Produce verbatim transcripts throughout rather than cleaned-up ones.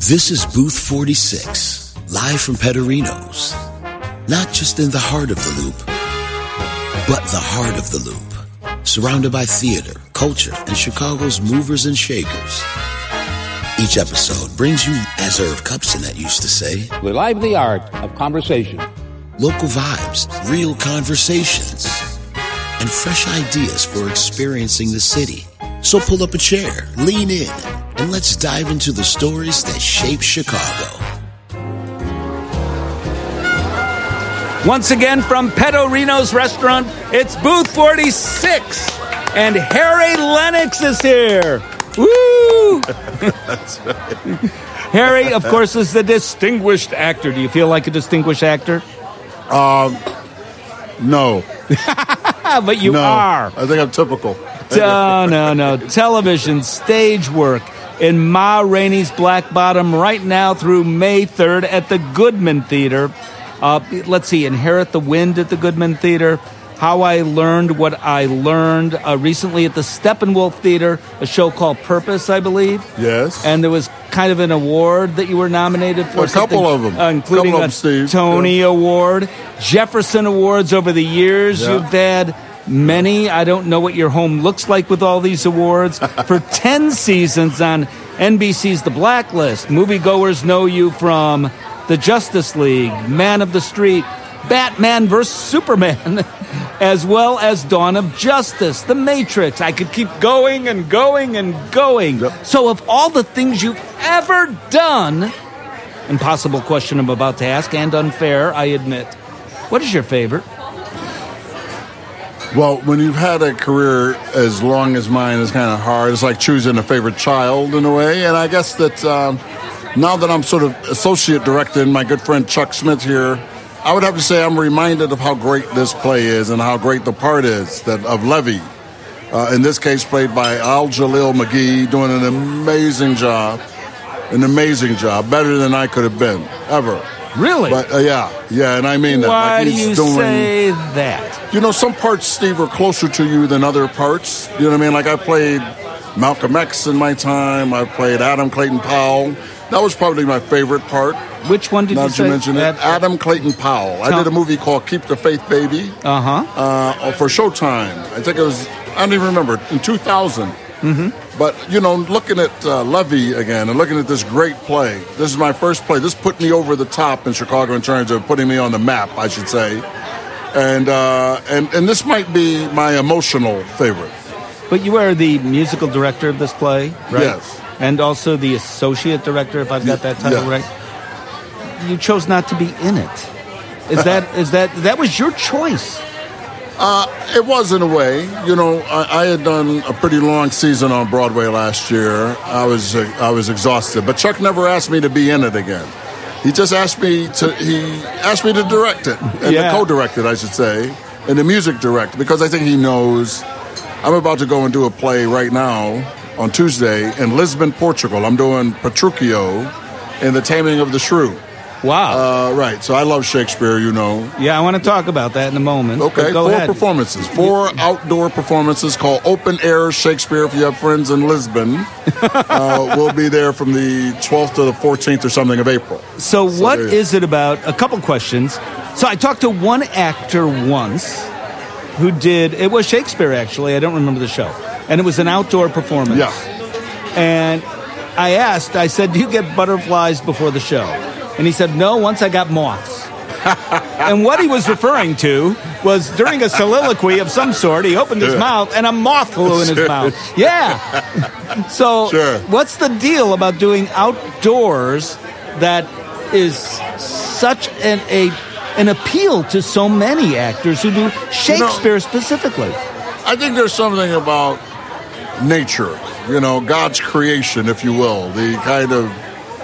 This is Booth forty-six, live from Pederinos. Not just in the heart of the Loop, but the heart of the Loop. Surrounded by theater, culture, and Chicago's movers and shakers. Each episode brings you, as Irv Kupcinet used to say, the lively art of conversation. Local vibes, real conversations, and fresh ideas for experiencing the city. So pull up a chair, lean in, and let's dive into the stories that shape Chicago. Once again from Pederinos Restaurant, it's Booth forty-six, and Harry Lennox is here. Woo! That's right. Harry, of course, is the distinguished actor. Do you feel like a distinguished actor? Um, no. But you no, are. I think I'm typical. No, no, no. Television, stage work in Ma Rainey's Black Bottom right now through May third at the Goodman Theater. Uh, let's see, Inherit the Wind at the Goodman Theater. How I Learned What I Learned uh, recently at the Steppenwolf Theater, a show called Purpose, I believe. Yes. And there was kind of an award that you were nominated for. A couple of them. Uh, including couple a of them, Steve. Tony yeah. Award. Jefferson Awards over the years. Yeah. You've had many. I don't know what your home looks like with all these awards. For ten seasons on N B C's The Blacklist, moviegoers know you from The Justice League, Man of the Street, Batman versus Superman, as well as Dawn of Justice, The Matrix. I could keep going and going and going. Yep. So of all the things you've ever done, impossible question I'm about to ask, and unfair, I admit, what is your favorite? Well, when you've had a career as long as mine, it's kind of hard. It's like choosing a favorite child in a way. And I guess that um, now that I'm sort of associate director and my good friend Chuck Smith here, I would have to say I'm reminded of how great this play is and how great the part is that of Levy. Uh, in this case, played by Al Jalil McGee, doing an amazing job. An amazing job. Better than I could have been, ever. Really? But uh, yeah, yeah, and I mean that. Why like do he's you doing, say that? You know, some parts, Steve, are closer to you than other parts. You know what I mean? Like I played Malcolm X in my time. I played Adam Clayton Powell. That was probably my favorite part. Which one did now you that say? you mention it, That- Adam Clayton Powell. I did a movie called Keep the Faith, Baby. Uh-huh. Uh, for Showtime. I think it was, I don't even remember, in two thousand. Mm-hmm. But, you know, looking at uh, Levy again and looking at this great play, this is my first play. This put me over the top in Chicago in terms of putting me on the map, I should say. And uh, and, and this might be my emotional favorite. But you are the musical director of this play, right? Yes. And also the associate director, if I've got that title Yes. right. You chose not to be in it. Is that is that that was your choice? Uh, it was in a way. You know, I, I had done a pretty long season on Broadway last year. I was uh, I was exhausted, but Chuck never asked me to be in it again. He just asked me to he asked me to direct it and Yeah. to co-direct it, I should say, and the music direct, because I think he knows. I'm about to go and do a play right now on Tuesday in Lisbon, Portugal. I'm doing Petruchio in The Taming of the Shrew. Wow. Uh, right. So I love Shakespeare, you know. Yeah, I want to talk about that in a moment. Okay, but go four ahead. performances. Four outdoor performances called Open Air Shakespeare. If you have friends in Lisbon, uh, we'll be there from the twelfth to the fourteenth or something of April. So, So what there you is it about? A couple questions. So I talked to one actor once who did, it was Shakespeare actually, I don't remember the show. And it was an outdoor performance. Yeah. And I asked, I said, do you get butterflies before the show? And he said, no, once I got moths. And what he was referring to was during a soliloquy of some sort, he opened his Sure. mouth and a moth flew in his Sure. mouth. Yeah. So Sure. what's the deal about doing outdoors that is such an a an appeal to so many actors who do Shakespeare specifically? I think there's something about nature, you know, God's creation, if you will, the kind of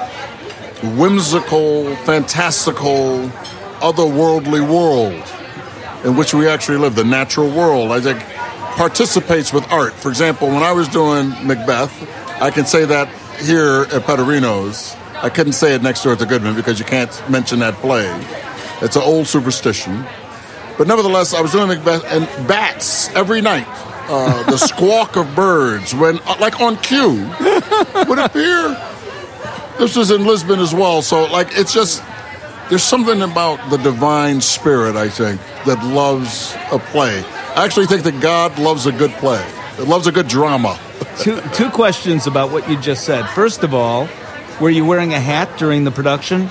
whimsical, fantastical, otherworldly world in which we actually live, the natural world, I think participates with art. For example, when I was doing Macbeth, I can say that here at Pederinos. I couldn't say it next door at the Goodman because you can't mention that play. It's an old superstition. But nevertheless, I was doing Macbeth, and bats every night, uh, the squawk of birds, when, uh, like on cue, would appear. This was in Lisbon as well. So, like, it's just, there's something about the divine spirit, I think, that loves a play. I actually think that God loves a good play. It loves a good drama. Two, two questions about what you just said. First of all, were you wearing a hat during the production?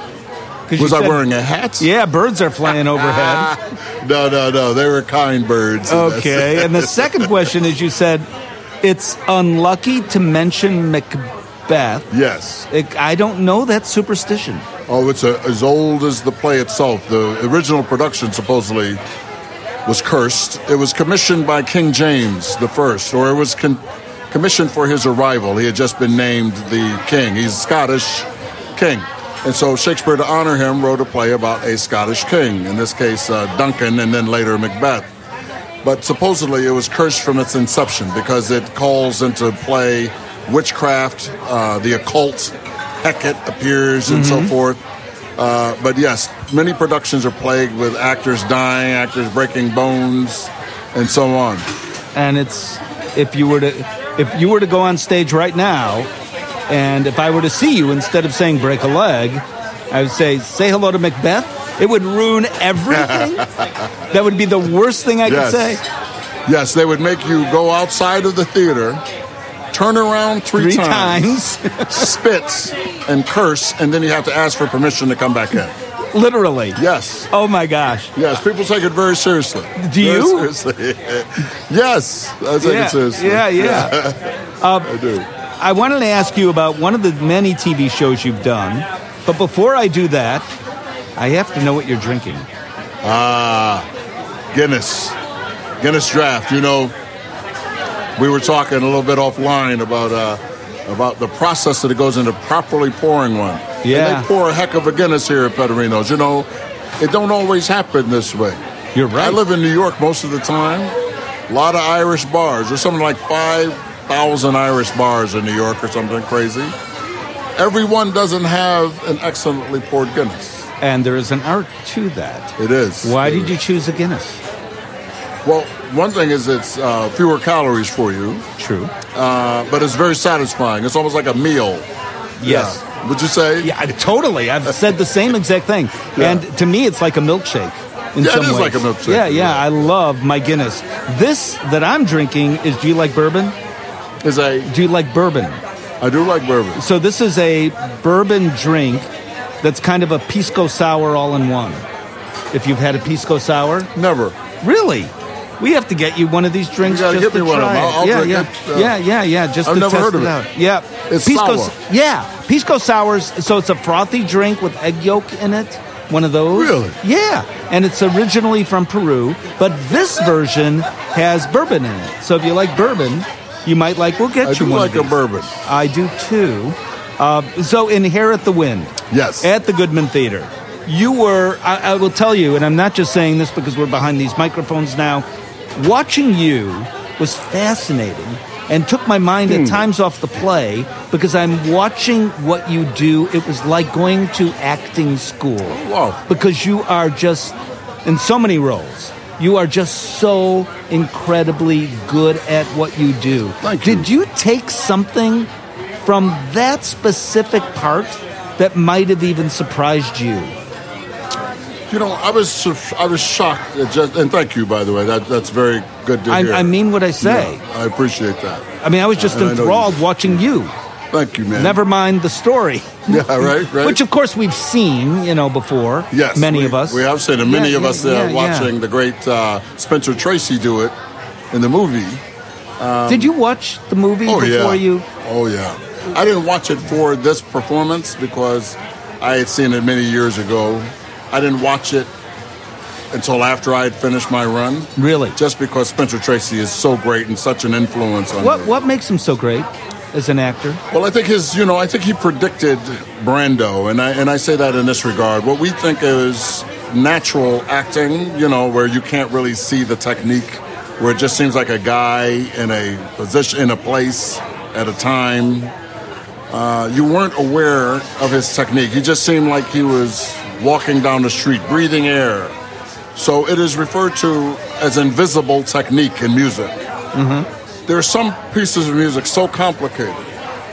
Was I wearing a hat? Yeah, birds are flying overhead. no, no, no. They were kind birds. Okay. And the second question is, you said it's unlucky to mention Macbeth. Yes. It, I don't know that superstition. Oh, it's a, as old as the play itself. The original production supposedly was cursed. It was commissioned by King James the First, or it was con- commissioned for his arrival. He had just been named the king. He's a Scottish king. And so Shakespeare, to honor him, wrote a play about a Scottish king, in this case uh, Duncan, and then later Macbeth. But supposedly it was cursed from its inception because it calls into play witchcraft, uh, the occult, Hecate appears, and mm-hmm. so forth. Uh, but yes, many productions are plagued with actors dying, actors breaking bones, and so on. And it's, if you were to, if you were to go on stage right now, and if I were to see you, instead of saying break a leg, I would say, say hello to Macbeth. It would ruin everything. That would be the worst thing I yes. could say. Yes, they would make you go outside of the theater, turn around three, three times, times. spit, and curse, and then you have to ask for permission to come back in. Literally. Yes. Oh, my gosh. Yes, people take it very seriously. Do very you? Seriously. Yes, I take yeah, it seriously. Yeah, yeah. uh, I do. I wanted to ask you about one of the many T V shows you've done, but before I do that, I have to know what you're drinking. Ah, Guinness. Guinness Draft. You know, we were talking a little bit offline about uh, about the process that it goes into properly pouring one. Yeah. And they pour a heck of a Guinness here at Pederinos. You know, it don't always happen this way. You're right. I live in New York most of the time. A lot of Irish bars. There's something like five thousand Irish bars in New York or something crazy. Everyone doesn't have an excellently poured Guinness. And there is an art to that. It is. Why it did is. you choose a Guinness? Well, one thing is it's uh, fewer calories for you. True. Uh, but it's very satisfying. It's almost like a meal. Yes. Yeah. Would you say? Yeah, totally. I've said the same exact thing. Yeah. And to me, it's like a milkshake. In yeah, some it is ways. like a milkshake. Yeah, yeah, I love my Guinness. This that I'm drinking is, do you like bourbon? Is a. Do you like bourbon? I do like bourbon. So this is a bourbon drink that's kind of a pisco sour all in one. If you've had a pisco sour. Never. Really? We have to get you one of these drinks. You gotta just get me to one of try them. I'll- I'll yeah, drink yeah. it, uh, yeah, yeah, yeah. Just I've to never test heard of it it. out. Yeah, It's pisco. sour. Yeah, pisco sours. So it's a frothy drink with egg yolk in it. One of those. Really? Yeah, and it's originally from Peru, but this version has bourbon in it. So if you like bourbon, you might like. We'll get I you do one like of a these. bourbon. I do too. Uh, so in Here at the Wind. Yes. At the Goodman Theater. You were, I, I will tell you, and I'm not just saying this because we're behind these microphones now, watching you was fascinating and took my mind Hmm. at times off the play because I'm watching what you do. It was like going to acting school. Wow. Because you are just, in so many roles, you are just so incredibly good at what you do. Thank you. Did you take something from that specific part that might have even surprised you? You know, I was sur- I was shocked. At just, and thank you, by the way. That that's very good to I, hear. I mean what I say. Yeah, I appreciate that. I mean, I was just And I know enthralled you- watching you. Thank you, man. Never mind the story. Yeah, right, right. Which, of course, we've seen, you know, before. Yes, Many we, of us. We have seen it. Many Yeah, of yeah, us uh, yeah, yeah. watching the great uh, Spencer Tracy do it in the movie. Did you watch the movie Oh before yeah. you? Oh yeah. I didn't watch it for this performance because I had seen it many years ago. I didn't watch it until after I had finished my run. Really? Just because Spencer Tracy is so great and such an influence on What me. What makes him so great as an actor? Well, I think his, you know, I think he predicted Brando, and I and I say that in this regard. What we think is natural acting, you know, where you can't really see the technique, where it just seems like a guy in a position, in a place, at a time. Uh, you weren't aware of his technique. He just seemed like he was walking down the street, breathing air. So it is referred to as invisible technique in music. Mm-hmm. There are some pieces of music so complicated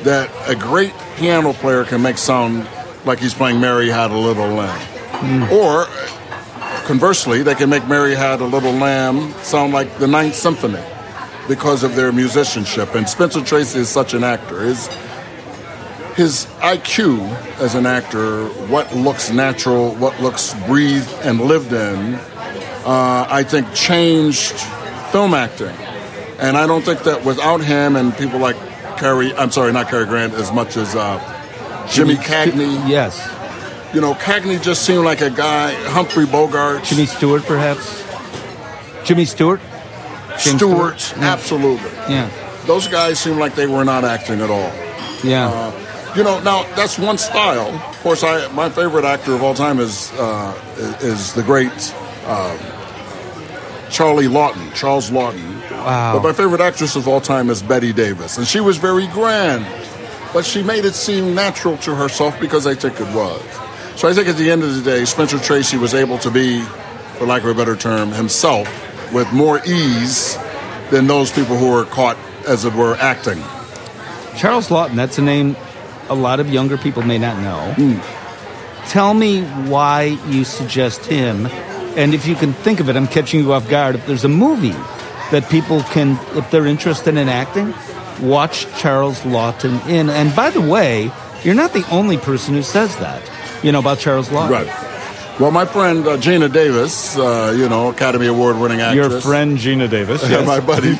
that a great piano player can make sound like he's playing Mary Had a Little Lamb. Mm. Or, conversely, they can make Mary Had a Little Lamb sound like the Ninth Symphony because of their musicianship. And Spencer Tracy is such an actor. His, his I Q as an actor, what looks natural, what looks breathed and lived in, uh, I think changed film acting. And I don't think that without him and people like Cary, I'm sorry, not Cary Grant, as much as uh, Jimmy, Jimmy Cagney. Yes. You know, Cagney just seemed like a guy, Humphrey Bogart. Jimmy Stewart, perhaps? Jimmy Stewart? James Stewart, Stewart? absolutely. Yeah. Those guys seemed like they were not acting at all. Yeah. Uh, you know, now, that's one style. Of course, I my favorite actor of all time is uh, is the great uh, Charlie Lawton, Charles Lawton. Wow. But my favorite actress of all time is Bette Davis. And she was very grand. But she made it seem natural to herself because I think it was. So I think at the end of the day, Spencer Tracy was able to be, for lack of a better term, himself with more ease than those people who were caught, as it were, acting. Charles Lawton, that's a name a lot of younger people may not know. Mm. Tell me why you suggest him, and if you can think of it, I'm catching you off guard, if there's a movie that people can, if they're interested in acting, watch Charles Lawton in. And by the way, you're not the only person who says that, you know, about Charles Lawton. Right. Well, my friend uh, Gina Davis, uh, you know, Academy Award-winning actress. Your friend Gina Davis, yes. Yeah, my buddy.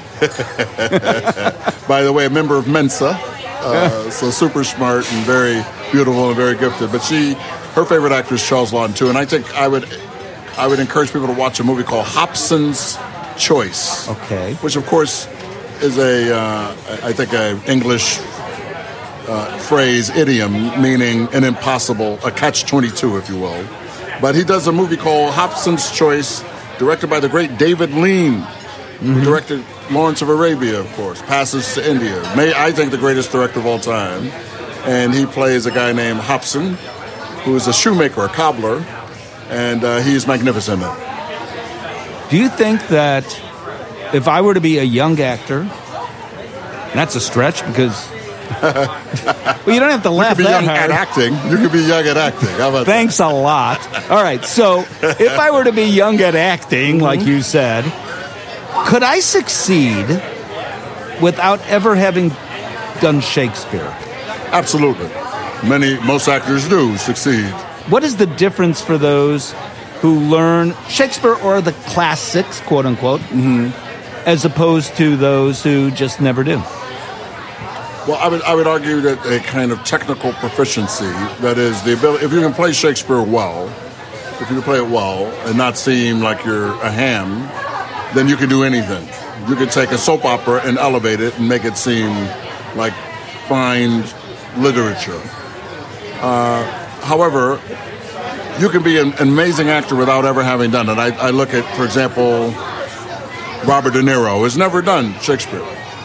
By the way, a member of Mensa, uh, so super smart and very beautiful and very gifted. But she, her favorite actor is Charles Lawton, too. And I think I would, I would encourage people to watch a movie called Hobson's Choice. Okay. Which, of course, is a, uh, I think, a English uh, phrase, idiom, meaning an impossible, a catch twenty-two, if you will. But he does a movie called Hobson's Choice, directed by the great David Lean, mm-hmm. who directed Lawrence of Arabia, of course, Passes to India. May, I think the greatest director of all time. And he plays a guy named Hobson, who is a shoemaker, a cobbler, and uh, he's magnificent in it. Do you think that if I were to be a young actor, and that's a stretch because, well, you don't have to laugh you could be that young hard. at acting. You could be young at acting. How about Thanks that? a lot. All right, so if I were to be young at acting, Mm-hmm. like you said, could I succeed without ever having done Shakespeare? Absolutely. Many, most actors do succeed. What is the difference for those who learn Shakespeare or the classics, quote unquote, mm-hmm. as opposed to those who just never do? Well, I would I would argue that a kind of technical proficiency, that is the ability, if you can play Shakespeare well, if you can play it well and not seem like you're a ham, then you can do anything. You can take a soap opera and elevate it and make it seem like fine literature. Uh, however, you can be an amazing actor without ever having done it. I, I look at, for example, Robert De Niro has never done Shakespeare.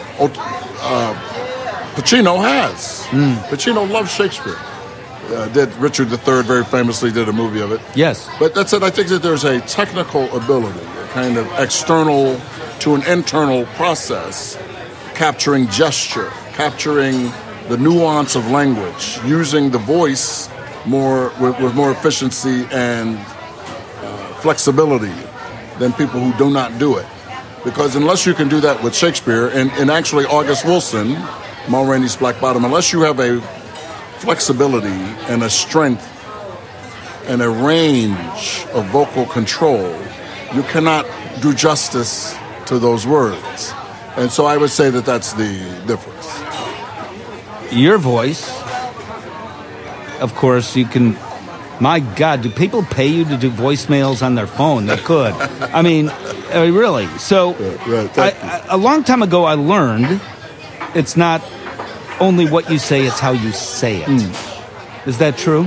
Uh, Pacino has. Mm. Pacino loves Shakespeare. Uh, did Richard the Third very famously did a movie of it. Yes. But that's it. I think that there's a technical ability, a kind of external to an internal process, capturing gesture, capturing the nuance of language, using the voice more with, with more efficiency and uh, flexibility than people who do not do it. Because unless you can do that with Shakespeare, and, and actually August Wilson, Ma Rainey's Black Bottom, unless you have a flexibility and a strength and a range of vocal control, you cannot do justice to those words. And so I would say that that's the difference. Your voice, of course, you can... My God, do people pay you to do voicemails on their phone? They could. I mean, uh, really. So, right, I, I, a long time ago, I learned it's not only what you say, it's how you say it. Mm. Is that true?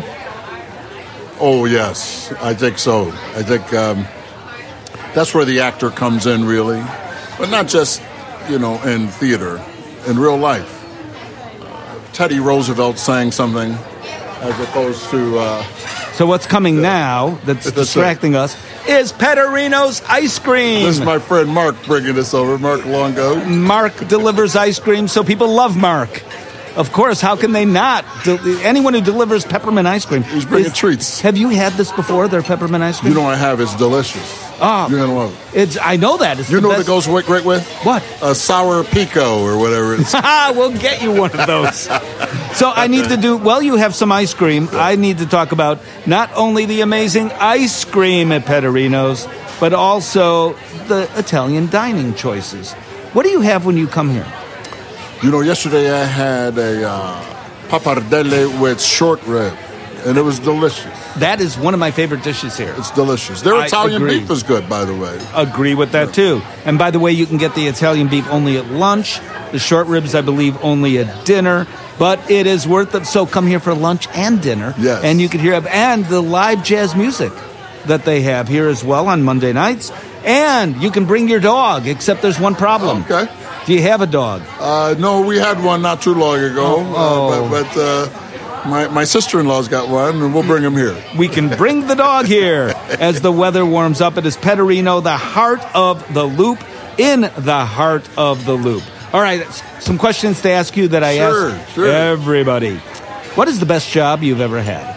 Oh, yes. I think so. I think um, that's where the actor comes in, really. But not just, you know, in theater, in real life. Uh, Teddy Roosevelt saying something as opposed to... Uh, So what's coming uh, now that's, that's distracting us is Petterino's ice cream. This is my friend Mark bringing this over, Mark Longo. Mark delivers ice cream, so people love Mark. Of course, how can they not? De- anyone who delivers peppermint ice cream. He's bringing is- treats. Have you had this before, their peppermint ice cream? You know I have. It's delicious. Oh. You're going to love it. It's, I know that. It's You the know best. what it goes with, great with? What? A sour pico or whatever it's. We'll get you one of those. So I need to do, well, you have some ice cream. I need to talk about not only the amazing ice cream at Petterino's, but also the Italian dining choices. What do you have when you come here? You know, yesterday I had a uh, pappardelle with short rib, and it was delicious. That is one of my favorite dishes here. It's delicious. Their I Italian agree. beef is good, by the way. Agree with that, too. And by the way, you can get the Italian beef only at lunch. The short ribs, I believe, only at dinner. But it is worth it. So come here for lunch and dinner. Yes. And you can hear, and the live jazz music that they have here as well on Monday nights. And you can bring your dog, except there's one problem. Okay. Do you have a dog? Uh, no, we had one not too long ago, Oh. uh, but, but uh, my, my sister-in-law's got one, and we'll bring him here. We can bring the dog here as the weather warms up. It is Petterino, the heart of the loop, in the heart of the loop. All right, some questions to ask you that I Sure, ask sure. everybody. What is the best job you've ever had?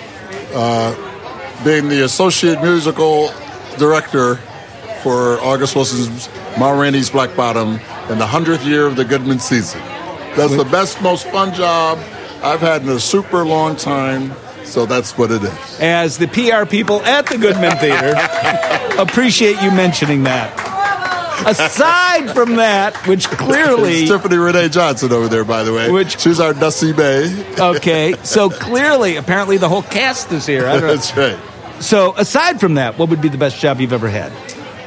Being the associate musical director for August Wilson's Ma Rainey's Black Bottom in the hundredth year of the Goodman season. That's the best, most fun job I've had in a super long time, so that's what it is. As the P R people at the Goodman Theater, appreciate you mentioning that. Aside from that, which clearly... It's Tiffany Renee Johnson over there, by the way. Which- She's our Dusty Bay. Okay, so clearly, apparently the whole cast is here. I don't know. That's right. So aside from that, what would be the best job you've ever had?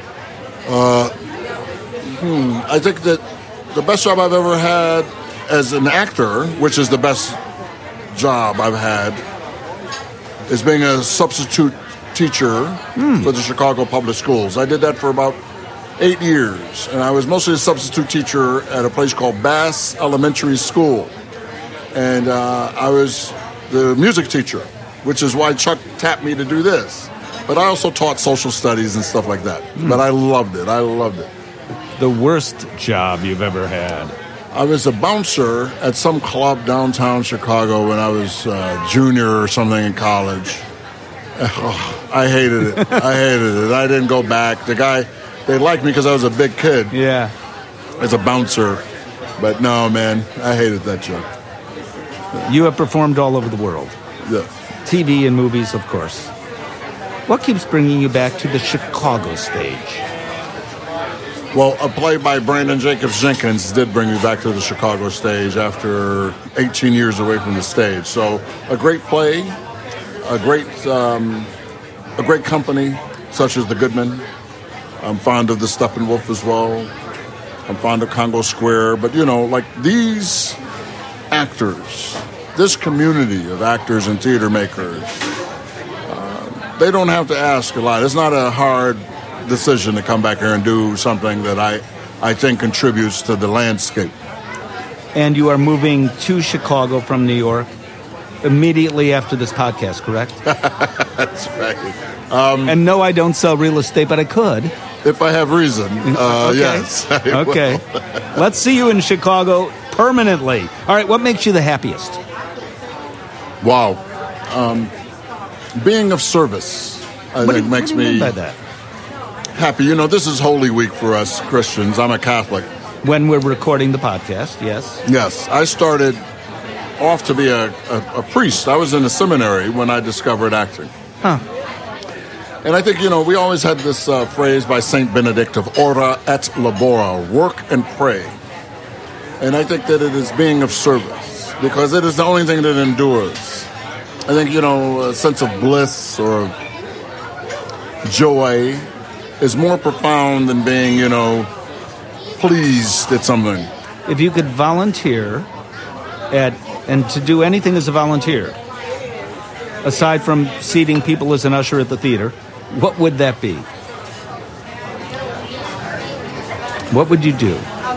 I think that the best job I've ever had as an actor, which is the best job I've had, is being a substitute teacher for the Chicago Public Schools. I did that for about eight years, and I was mostly a substitute teacher at a place called Bass Elementary School. And uh, I was the music teacher, which is why Chuck tapped me to do this. But I also taught social studies and stuff like that. But I loved it. I loved it. The worst job you've ever had? I was a bouncer at some club downtown Chicago when I was uh, junior or something in college. Oh, I hated it. I hated it. I didn't go back. The guy, they liked me because I was a big kid Yeah. as a bouncer. But no, man, I hated that job. You have performed all over the world. Yeah. T V and movies, of course. What keeps bringing you back to the Chicago stage? Well, a play by Brandon Jacobs Jenkins did bring me back to the Chicago stage after eighteen years away from the stage. So a great play, a great, um, a great company such as the Goodman. I'm fond of the Steppenwolf as well. I'm fond of Congo Square. But, you know, like these actors, this community of actors and theater makers, uh, they don't have to ask a lot. It's not a hard decision to come back here and do something that I, I think contributes to the landscape. And you are moving to Chicago from New York immediately after this podcast, correct? That's right. And no, I don't sell real estate, but I could. If I have reason, uh, Okay. yes. I will. Okay. Let's see you in Chicago permanently. All right, what makes you the happiest? Wow. Um, being of service, I What do think, you- makes what do you me mean by that? happy. You know, this is Holy Week for us Christians. I'm a Catholic. When we're recording the podcast, yes. Yes, I started off to be a, a, a priest. I was in a seminary when I discovered acting. Huh. And I think, you know, we always had this uh, phrase by Saint Benedict of ora et labora, work and pray. And I think that it is being of service because it is the only thing that endures. I think, you know, a sense of bliss or joy is more profound than being, you know, pleased at something. If you could volunteer at and to do anything as a volunteer, aside from seating people as an usher at the theater, what would that be? What would you do?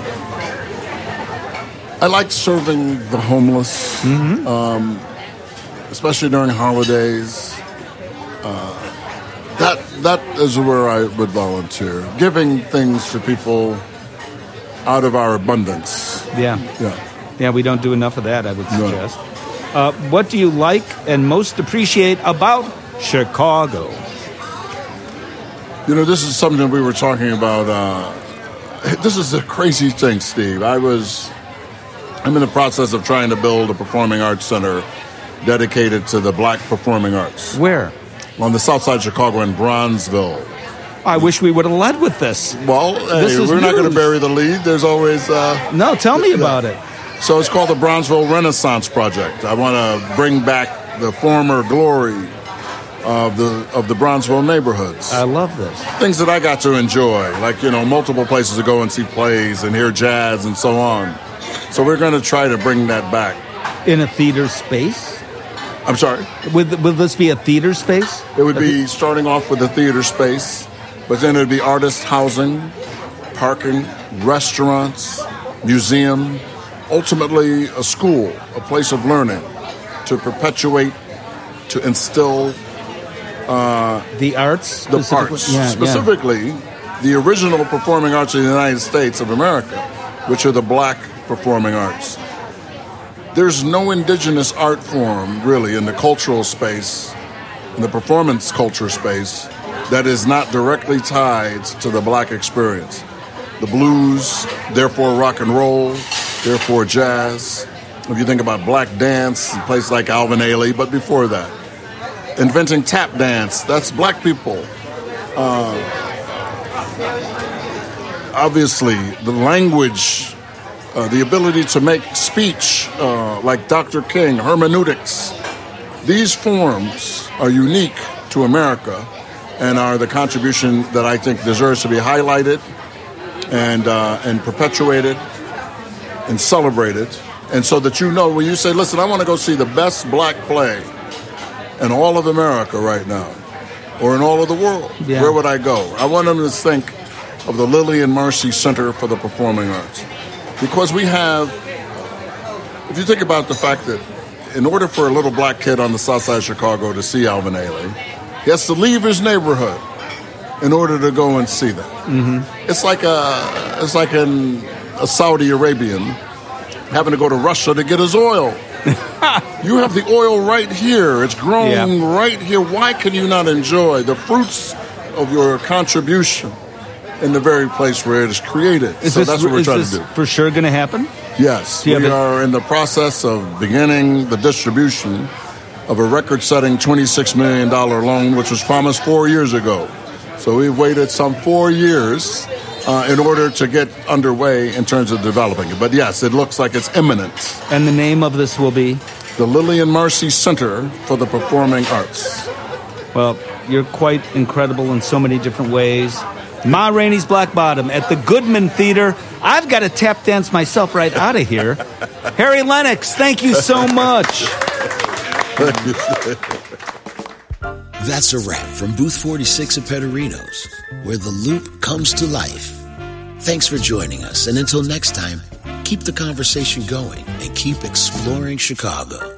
I like serving the homeless, Mm-hmm. um, especially during holidays. Uh, that that is where I would volunteer, giving things to people out of our abundance. Yeah. Yeah. Yeah, we don't do enough of that, I would suggest. No. Uh, what do you like and most appreciate about Chicago? You know, this is something we were talking about. Uh, this is a crazy thing, Steve. I was, I'm in the process of trying to build a performing arts center dedicated to the black performing arts. Where? On the south side of Chicago in Bronzeville. I wish we would have led with this. Well, hey, we're news. not going to bury the lead. There's always... Uh, no, tell me about it. So it's called the Bronzeville Renaissance Project. I want to bring back the former glory of the of the Bronzeville neighborhoods. I love this. Things that I got to enjoy, like, you know, multiple places to go and see plays and hear jazz and so on. So we're going to try to bring that back. In a theater space? I'm sorry? Would, would this be a theater space? It would be starting off with a theater space, but then it would be artist housing, parking, restaurants, museum, ultimately a school, a place of learning to perpetuate, to instill uh, the arts, the arts, yeah, specifically yeah. the original performing arts of the United States of America, which are the black performing arts. There's no indigenous art form, really, in the cultural space, in the performance culture space, that is not directly tied to the black experience. The blues, therefore rock and roll, therefore jazz. If you think about black dance, in places like Alvin Ailey, but before that. Inventing tap dance, that's black people. Uh, obviously, the language, uh, the ability to make speech, uh, like Doctor King, hermeneutics. These forms are unique to America and are the contribution that I think deserves to be highlighted and uh, and perpetuated and celebrated. And so that you know, when you say, listen, I want to go see the best black play in all of America right now, or in all of the world, yeah. where would I go? I want them to think of the Lillian Marcy Center for the Performing Arts. Because we have, if you think about the fact that in order for a little black kid on the south side of Chicago to see Alvin Ailey, he has to leave his neighborhood in order to go and see that. Mm-hmm. It's like a, it's like an, a Saudi Arabian having to go to Russia to get his oil. You have the oil right here. It's grown yeah. right here. Why can you not enjoy the fruits of your contribution in the very place where it is created? Is so this, that's what we're is trying this to do. For sure going to happen? Yes. We a- are in the process of beginning the distribution of a record-setting twenty-six million dollars loan, which was promised four years ago. So we've waited some four years uh, in order to get underway in terms of developing it. But yes, it looks like it's imminent. And the name of this will be? The Lillian Marcy Center for the Performing Arts. Well, you're quite incredible in so many different ways. Ma Rainey's Black Bottom at the Goodman Theater. I've got to tap dance myself right out of here. Harry Lennox, thank you so much. That's a wrap from Booth forty-six at Pederinos, where the Loop comes to life. Thanks for joining us, and until next time, keep the conversation going and keep exploring Chicago.